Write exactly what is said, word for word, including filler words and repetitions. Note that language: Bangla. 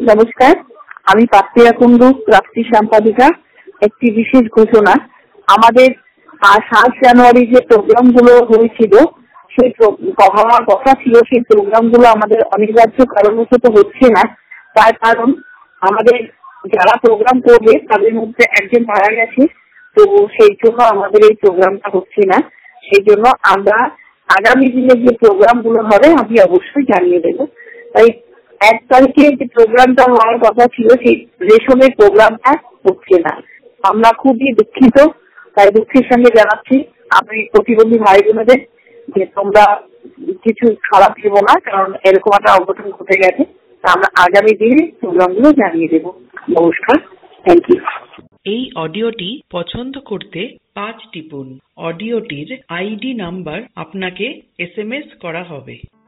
নমস্কার, আমি পাত্রিয়া কুন্ডু প্রাপ্তি সম্পাদিকা। একটি বিশেষ ঘোষণা, আমাদের সাত জানুয়ারি যে প্রোগ্রাম গুলো হয়েছিল, সেই হওয়ার কথা ছিল, সেই প্রোগ্রাম গুলো আমাদের অনিবার্য কারণবশত হচ্ছে না। তার কারণ আমাদের যারা প্রোগ্রাম করবে তাদের মধ্যে একজন মারা গেছে, তো সেই জন্য আমাদের এই প্রোগ্রামটা হচ্ছে না। সেই জন্য আমরা আগামী দিনে যে প্রোগ্রাম গুলো হবে আমি অবশ্যই জানিয়ে দেবো। তাই এক তারিখে যে প্রোগ্রামটা হওয়ার কথা ছিল, সেই রেশমের প্রোগ্রামটা হচ্ছে না। আমরা খুবই দুঃখিত, তাই দুঃখের সঙ্গে জানাচ্ছি আমি প্রতিবন্ধী ভাই বোনেদের যে তোমরা কিছু খারাপ ভেবো না, কারণ এরকম একটা অঘটন ঘটে গেছে। আমরা আগামী দিনে প্রোগ্রামগুলো জানিয়ে দেবো। নমস্কার, থ্যাংক ইউ। এই অডিওটি পছন্দ করতে পাঁচ টিপুন। অডিওটির আইডি নাম্বার আপনাকে এস এম এস করা হবে।